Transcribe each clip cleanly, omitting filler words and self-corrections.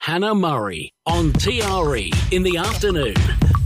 Hannah Murray on TRE in the afternoon.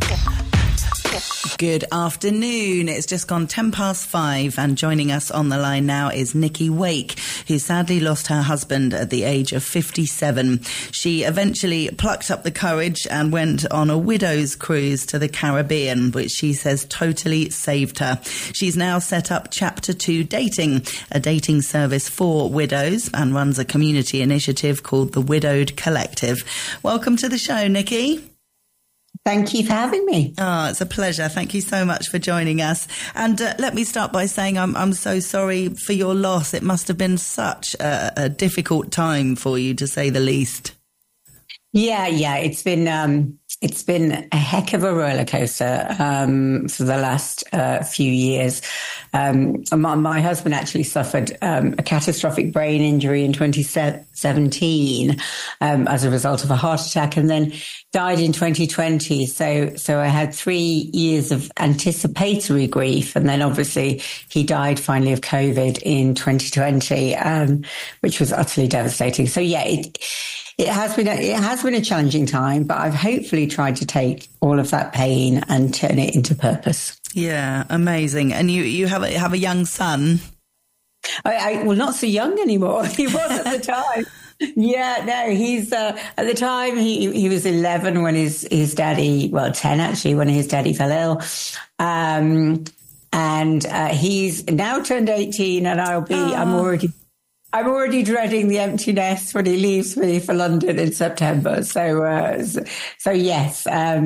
Good afternoon. It's just gone 5:10 and joining us on the line now is Nikki Wake, who sadly lost her husband at the age of 57. She eventually plucked up the courage and went on a widow's cruise to the Caribbean, which she says totally saved her. She's now set up Chapter 2 Dating, a dating service for widows, and runs a community initiative called the Widowed Collective. Welcome to the show, Nikki. Thank you for having me. Oh, it's a pleasure. Thank you so much for joining us. And let me start by saying I'm so sorry for your loss. It must have been such a difficult time for you, to say the least. Yeah. It's been a heck of a roller coaster for the last few years. My husband actually suffered a catastrophic brain injury in 2017 as a result of a heart attack, and then died in 2020. So I had 3 years of anticipatory grief, and then obviously he died finally of COVID in 2020, which was utterly devastating. So yeah, it has been a challenging time, but I've hopefully tried to take all of that pain and turn it into purpose. Yeah, amazing. And you have a young son. Well, not so young anymore. He was at the time. Yeah, no, he's at the time he was 11 when his daddy, 10 actually, when his daddy fell ill. And he's now turned 18, and I'm already dreading the empty nest when he leaves me for London in September. So yes,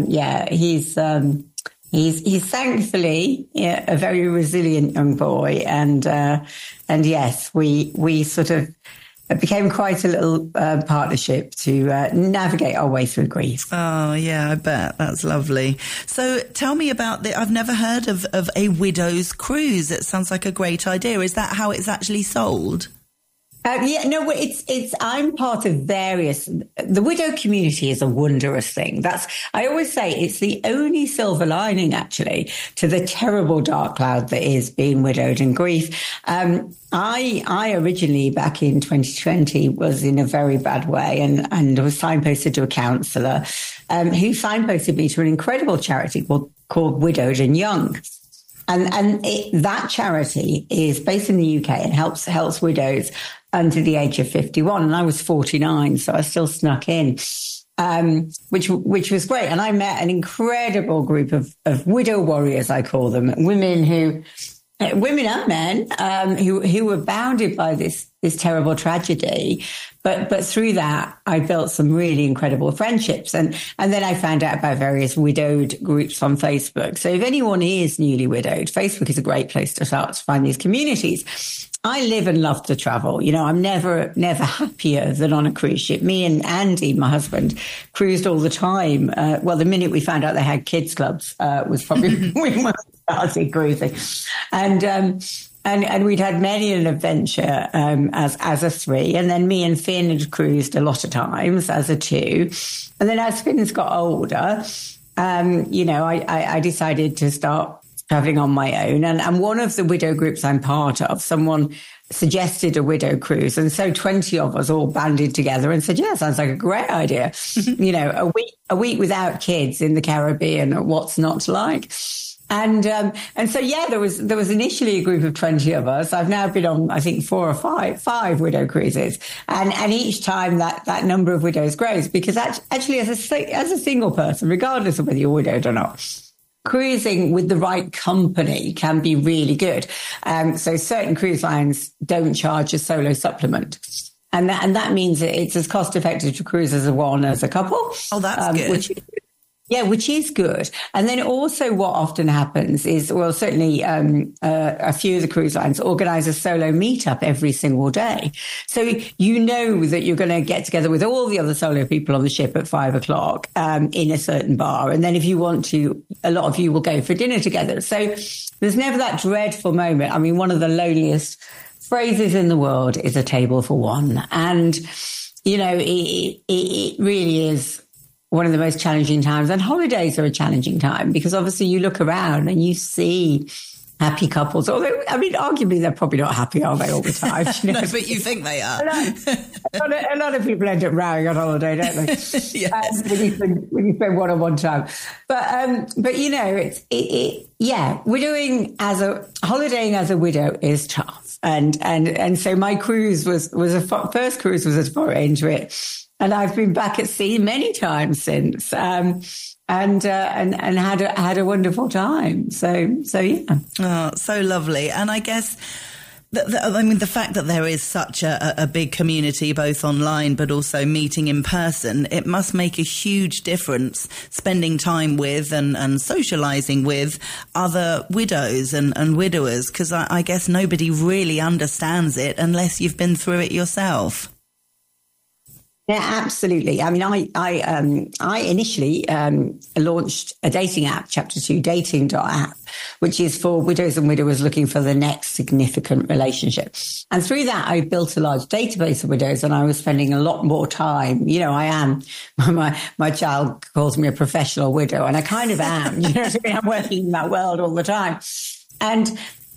he's thankfully a very resilient young boy, and yes, we sort of became quite a little partnership to navigate our way through grief. Oh yeah, I bet. That's lovely. So tell me about I've never heard of a widow's cruise. It sounds like a great idea. Is that how it's actually sold? I'm part of various. The widow community is a wondrous thing. I always say it's the only silver lining actually to the terrible dark cloud that is being widowed and grief. I originally back in 2020 was in a very bad way and was signposted to a counsellor, who signposted me to an incredible charity called Widowed and Young. And that charity is based in the UK and helps widows under the age of 51. And I was 49, so I still snuck in, which was great. And I met an incredible group of widow warriors, I call them, women and men, who were bounded by this terrible tragedy. But through that, I built some really incredible friendships. And then I found out about various widowed groups on Facebook. So if anyone is newly widowed, Facebook is a great place to start to find these communities. I live and love to travel. You know, I'm never happier than on a cruise ship. Me and Andy, my husband, cruised all the time. The minute we found out they had kids clubs, was probably when we started cruising. And we'd had many an adventure as a 3. And then me and Finn had cruised a lot of times as a 2. And then as Finn's got older, I decided to start traveling on my own. And one of the widow groups I'm part of, someone suggested a widow cruise. And so 20 of us all banded together and said, yeah, sounds like a great idea. A week without kids in the Caribbean, what's not to like? And so, yeah, there was initially a group of 20 of us. I've now been on, I think, 4 or 5 widow cruises. And each time that number of widows grows, because actually as a single person, regardless of whether you're widowed or not, cruising with the right company can be really good. So certain cruise lines don't charge a solo supplement. And that means that it's as cost effective to cruise as a couple. Oh, that's good. Which is good. And then also what often happens is, certainly a few of the cruise lines organize a solo meetup every single day. So you know that you're going to get together with all the other solo people on the ship at 5:00 in a certain bar. And then if you want to, a lot of you will go for dinner together. So there's never that dreadful moment. I mean, one of the loneliest phrases in the world is a table for one. And, it really is one of the most challenging times. And holidays are a challenging time because obviously you look around and you see happy couples. Although, I mean, arguably they're probably not happy, are they, all the time? You know? No, but you think they are. A lot of people end up rowing on holiday, don't they? Yes. When you spend one-on-one time. But you know, holidaying as a widow is tough. And so my cruise first cruise was a foray into it. And I've been back at sea many times since. And had a wonderful time. So yeah. Oh, so lovely. And I guess, the fact that there is such a big community, both online but also meeting in person, it must make a huge difference spending time with and socialising with other widows and widowers, because I guess nobody really understands it unless you've been through it yourself. Yeah, absolutely. I mean, I initially launched a dating app, Chapter 2 dating.app, which is for widows and widowers looking for the next significant relationship. And through that, I built a large database of widows, and I was spending a lot more time. You know, I am, my child calls me a professional widow, and I kind of am. You know what I mean? I'm working in that world all the time. And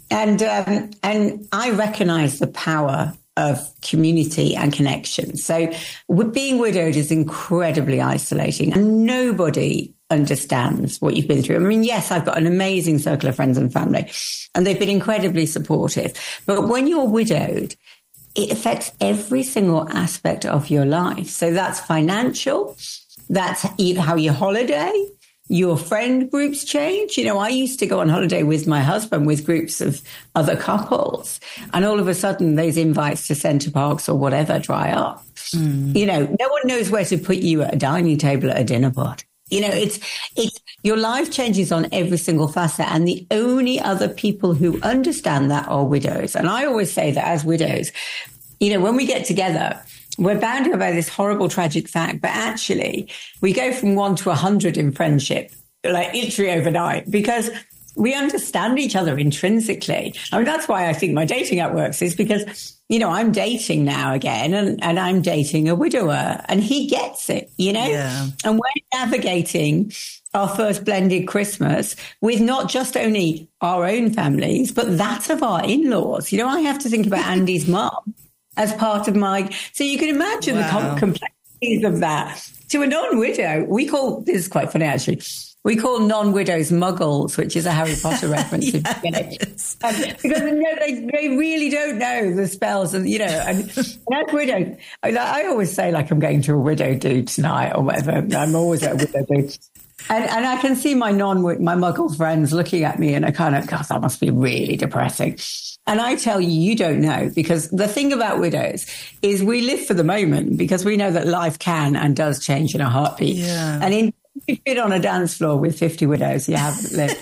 I recognize the power of community and connection. So being widowed is incredibly isolating, and nobody understands what you've been through. I mean, yes, I've got an amazing circle of friends and family, and they've been incredibly supportive. But when you're widowed, it affects every single aspect of your life. So that's financial, that's how you holiday, your friend groups change. You know, I used to go on holiday with my husband with groups of other couples, and all of a sudden those invites to Center Parcs or whatever dry up. You know, no one knows where to put you at a dining table at a dinner party. You know, it's your life changes on every single facet, and the only other people who understand that are widows. And I always say that as widows, you know, when we get together, we're bounded by this horrible, tragic fact, but actually we go from 1 to 100 in friendship, like literally overnight, because we understand each other intrinsically. I mean, that's why I think my dating app works, is because, you know, I'm dating now again, and I'm dating a widower, and he gets it, you know? Yeah. And we're navigating our first blended Christmas with not just only our own families, but that of our in-laws. You know, I have to think about Andy's mum as part of so you can imagine the complexities of that. To a non-widow, this is quite funny actually, we call non-widows muggles, which is a Harry Potter reference. Yes. Because they really don't know the spells, and you know, and as widows, I always say like I'm going to a widow do tonight or whatever. I'm always at a widow do. And I can see my muggle friends looking at me and I kind of, God, that must be really depressing. And I tell you, you don't know, because the thing about widows is we live for the moment, because we know that life can and does change in a heartbeat. Yeah. And you've been on a dance floor with 50 widows, you haven't lived.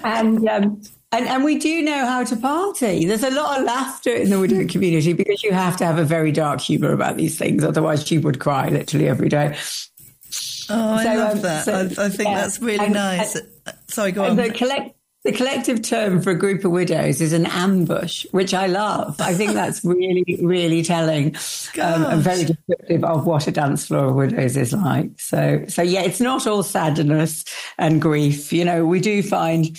And we do know how to party. There's a lot of laughter in the widow community, because you have to have a very dark humor about these things. Otherwise, you would cry literally every day. Oh, I love that. I think that's really nice. Sorry, go on. The collective term for a group of widows is an ambush, which I love. I think that's really, really telling and very descriptive of what a dance floor of widows is like. So yeah, it's not all sadness and grief. You know, we do find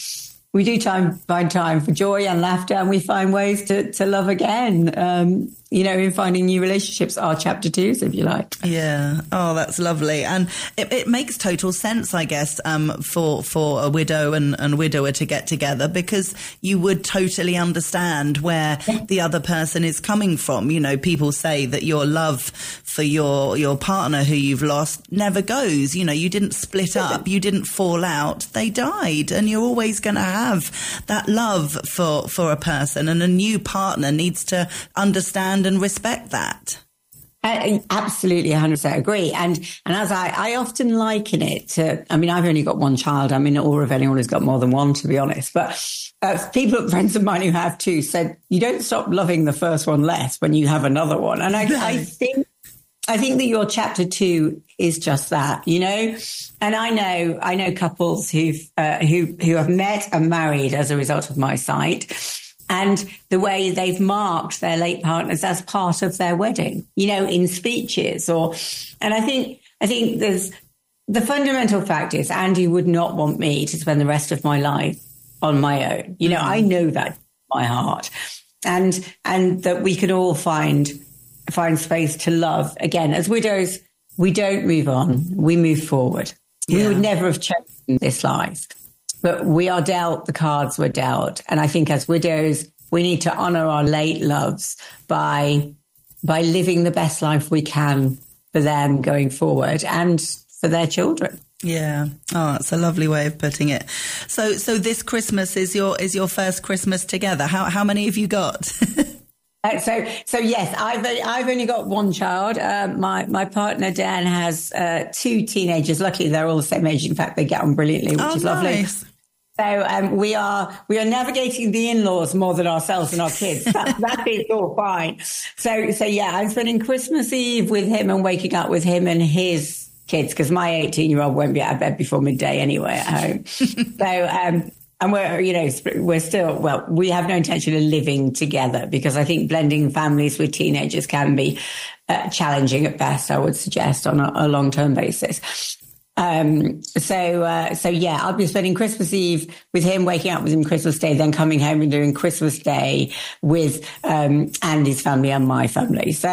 time for joy and laughter, and we find ways to love again. You know, in finding new relationships, are chapter 2s, if you like. Yeah. Oh, that's lovely. And it makes total sense, I guess, for a widow and widower to get together, because you would totally understand where the other person is coming from. You know, people say that your love for your partner who you've lost never goes. You know, you didn't split up, you didn't fall out, they died, and you're always going to have that love for a person, and a new partner needs to understand and respect that. I absolutely 100% agree. And as I often liken it to, I mean, I've only got one child. I'm in awe of anyone who's got more than one, to be honest. But friends of mine who have two, said, you don't stop loving the first one less when you have another one. And I think that your chapter 2 is just that, you know. And I know couples who have met and married as a result of my site, and the way they've marked their late partners as part of their wedding, you know, in speeches and I think there's the fundamental fact is Andy would not want me to spend the rest of my life on my own. You know, I know that in my heart. And that we can all find space to love. Again, as widows, we don't move on, we move forward. We would never have chosen this life, but we are dealt the cards we're dealt. And I think as widows, we need to honour our late loves by living the best life we can for them going forward and for their children. Yeah. Oh, it's a lovely way of putting it. So this Christmas is your first Christmas together. How many have you got? So yes, I've only got one child. My partner Dan has 2 teenagers. Luckily, they're all the same age. In fact, they get on brilliantly, which is lovely. Nice. So we are navigating the in-laws more than ourselves and our kids. That is all fine. So yeah, I'm spending Christmas Eve with him and waking up with him and his kids, because my 18-year-old won't be out of bed before midday anyway at home. So and we're still, we have no intention of living together, because I think blending families with teenagers can be challenging at best, I would suggest, on a long-term basis. So yeah, I'll be spending Christmas Eve with him, waking up with him Christmas Day, then coming home and doing Christmas Day with Andy's family and my family. So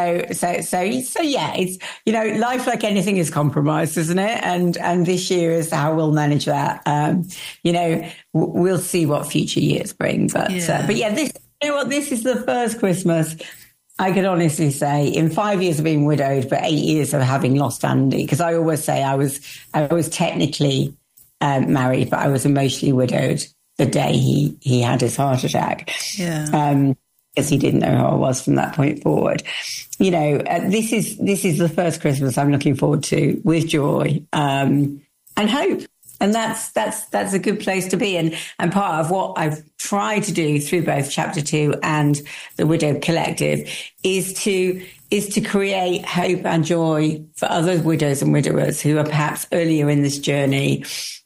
yeah, it's, you know, life, like anything, is compromised, isn't it? And this year is how we'll manage that. You know, we'll see what future years bring, but yeah, this, you know what, this is the first Christmas I could honestly say, in 5 years of being widowed, but 8 years of having lost Andy, because I always say I was technically married, but I was emotionally widowed the day he had his heart attack. Yeah. Because he didn't know who I was from that point forward. You know, this is the first Christmas I'm looking forward to with joy and hope. And that's a good place to be. And part of what I've tried to do through both Chapter 2 and the Widow Collective is to create hope and joy for other widows and widowers who are perhaps earlier in this journey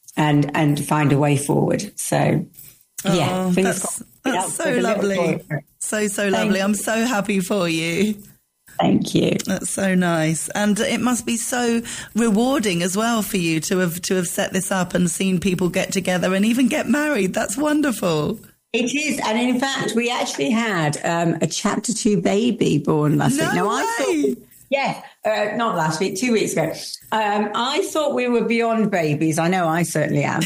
and find a way forward. So yeah, that's so lovely. So lovely. I'm so happy for you. Thank you. That's so nice. And it must be so rewarding as well for you to have set this up and seen people get together and even get married. That's wonderful. It is. And in fact, we actually had a Chapter 2 baby born last week. No way. I thought, not last week, 2 weeks ago. I thought we were beyond babies. I know I certainly am.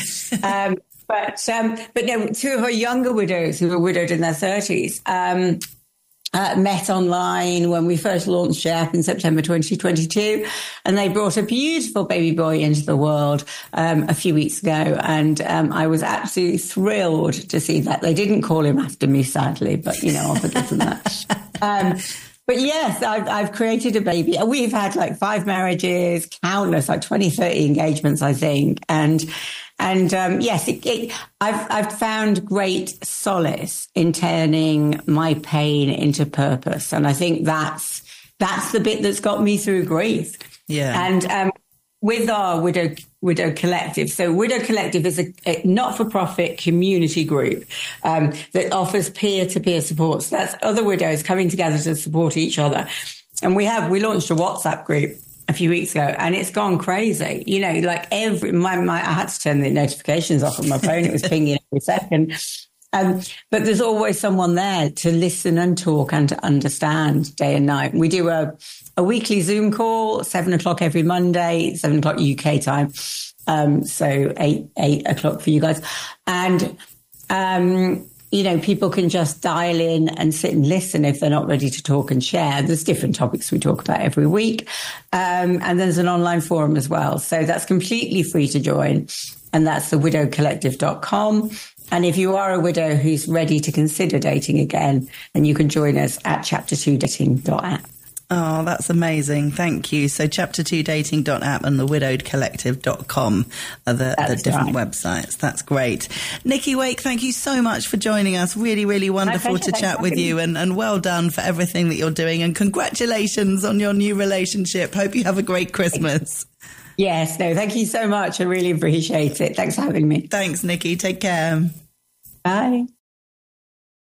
But no, 2 of our younger widows who were widowed in their 30s, met online when we first launched JAP in September 2022, and they brought a beautiful baby boy into the world a few weeks ago, and I was absolutely thrilled to see that. They didn't call him after me, sadly, but you know, I'll forgive them that. But yes, I've created a baby. We've had like 5 marriages, countless, like 20, 30 engagements, I think. And yes, I've found great solace in turning my pain into purpose. And I think that's the bit that's got me through grief. Yeah. And, with our Widow Collective. So Widow Collective is a not-for-profit community group that offers peer-to-peer support. So that's other widows coming together to support each other. And we launched a WhatsApp group a few weeks ago, and it's gone crazy. You know, like I had to turn the notifications off on my phone. It was pinging every second. But there's always someone there to listen and talk and to understand day and night. We do a weekly Zoom call, 7:00 every Monday, 7:00 UK time. So 8 o'clock for you guys. And, you know, people can just dial in and sit and listen if they're not ready to talk and share. There's different topics we talk about every week. And there's an online forum as well. So that's completely free to join. And that's thewidowcollective.com. And if you are a widow who's ready to consider dating again, then you can join us at chapter2dating.app. Oh, that's amazing. Thank you. So chapter2dating.app and thewidowedcollective.com are the different websites. That's great. Nikki Wake, thank you so much for joining us. Really, really wonderful to chat with you, and well done for everything that you're doing. And congratulations on your new relationship. Hope you have a great Christmas. Yes, no, thank you so much. I really appreciate it. Thanks for having me. Thanks, Nikki. Take care. Bye.